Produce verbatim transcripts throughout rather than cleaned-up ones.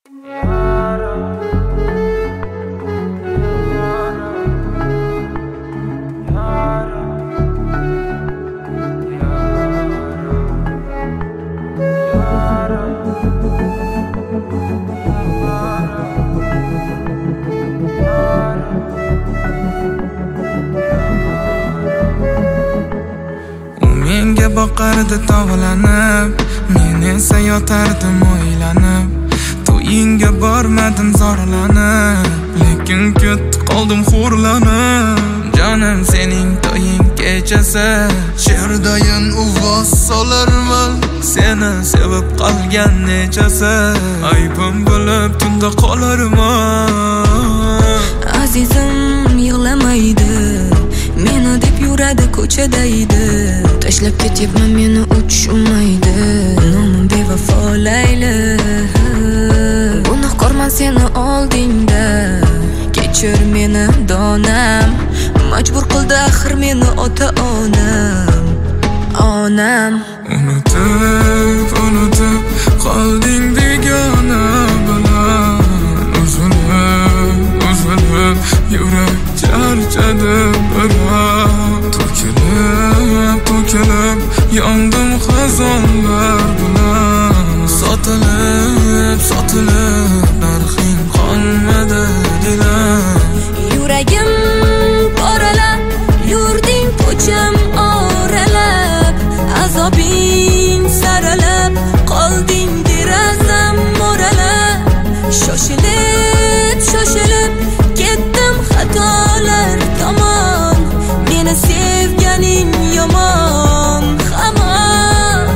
Menga boqardi tovlanib, men esa yotardim o'ylanib. To'yingga bormadim zorlanib, lekin ketdi qoldim xo'rlanib. Jonim sening to'ying kechasi, she'rdayin uvoz solarman. Seni sevib qolgan nechasi, aybim bilib tunda qolarman. Azizim yig'lamaydi, meni deb yuradi ko'chada edi. Tashlab ketyapman meni uchmaydi, nomim bevafo Layli. Gunohkorman seni oldingda, kechir meni donam. Majbur qildi axir meni ota-onam, onam. Unutib, unutib qolding begona bilan. Uzilib, uzilib yurak charchadi biroq. To'kilib, to'kilib yondim xazonlar bilan. Sotilib, sotilib narxing qolmadi dilam. Yuragim poralab, yurding ko'cham oralab. Azobing saralab, qolding derazam mo'ralab. Shoshilib, shoshilib ketdim xatolar tomon. Meni sevganing yomon hamon.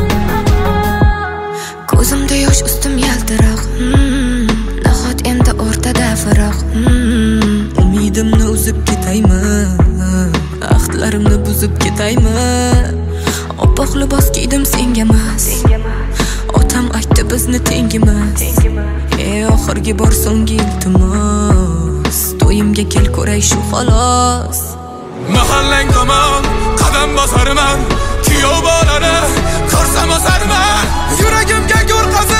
Ko'zimda yosh, ustim yaltiroq. hmm, Nahot endi o'rtada firoq. hmm, Umidimni uzib ketaymi, ahdlarimni buzib ketaymi? Oppoq libos kiydim sengamas, otam aytdi bizni tengimas. Ey oxirgi bor so'nggi iltimos, to'yimga kel ko'ray shu xolos. Mahallang tomon qadam bosarman, kuyov bolani ko'rsam osarman. Yuragimga gul qazib